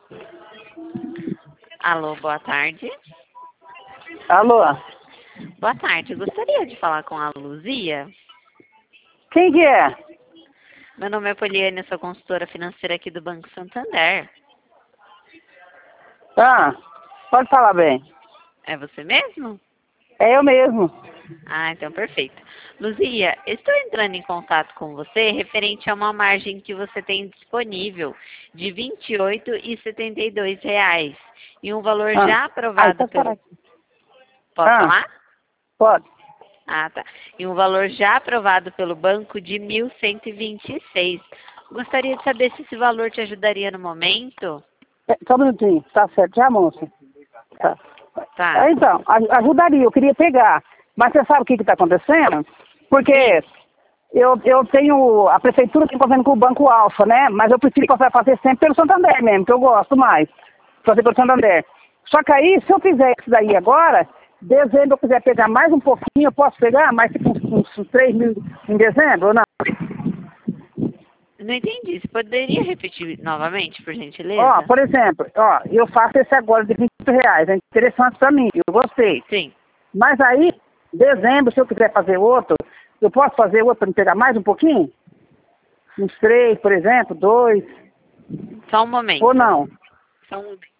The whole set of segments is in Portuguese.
Alô, boa tarde. Alô? Boa tarde, gostaria de falar com a Luzia. Quem que é? Meu nome é Poliane, eu sou consultora financeira aqui do Banco Santander. Ah, pode falar bem. É você mesmo? É eu mesmo. Ah, então perfeito. Luzia, estou entrando em contato com você referente a uma margem que você tem disponível de R$ 28,72 e um valor já Ai, aprovado pode parar pelo... aqui. Posso falar? Pode. Ah, tá. E um valor já aprovado pelo banco de 1.126. Gostaria de saber se esse valor te ajudaria no momento? Só um minutinho. Tá certo já, moça? Tá. Tá. Então, ajudaria, eu queria pegar. Mas você sabe o que está acontecendo? Porque eu tenho, a prefeitura tem convênio com o Banco Alfa, né? Mas eu prefiro fazer sempre pelo Santander mesmo, que eu gosto mais. Fazer pelo Santander. Só que aí, se eu fizer isso daí agora, dezembro eu quiser pegar mais um pouquinho, eu posso pegar mais tipo uns 3 mil em dezembro ou não? Não entendi. Você poderia repetir novamente, por Ó, gentileza? por exemplo, ó, eu faço esse agora de R$ 20, é interessante para mim, eu gostei. Sim. Mas aí, dezembro, se eu quiser fazer outro, eu posso fazer outro para me pegar mais um pouquinho? Uns 3, por exemplo, 2, Só um momento. ou não? Só um momento.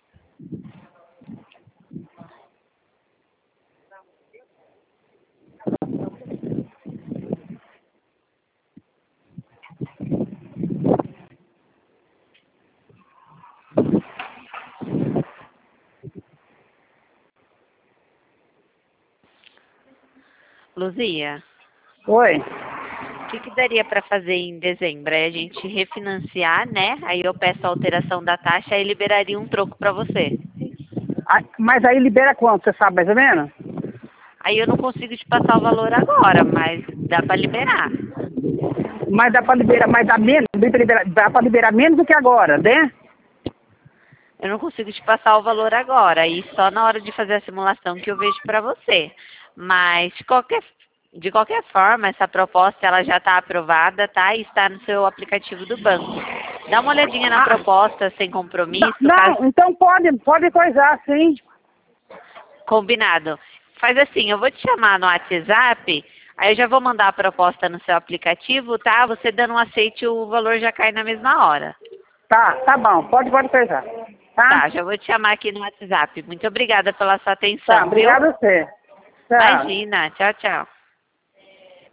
Luzia, Oi? o que daria para fazer em dezembro? Aí a gente refinanciar, né? Aí eu peço a alteração da taxa e liberaria um troco para você. Mas aí libera quanto, você sabe mais ou menos? Aí eu não consigo te passar o valor agora, mas dá para liberar. Mas dá para liberar, mas dá para liberar menos do que agora, né? Eu não consigo te passar o valor agora, aí só na hora de fazer a simulação que eu vejo para você. Mas de qualquer forma, essa proposta ela já está aprovada, tá? E está no seu aplicativo do banco. Dá uma olhadinha na proposta sem compromisso, caso Não, então pode coisar, sim. combinado. Faz assim, eu vou te chamar no WhatsApp, aí eu já vou mandar a proposta no seu aplicativo, tá? Você dando um aceite, o valor já cai na mesma hora. Tá bom, pode coisar. Tá? Tá, já vou te chamar aqui no WhatsApp. Muito obrigada pela sua Tá, atenção, viu? obrigado a você. Tchau. Imagina. Tchau, tchau.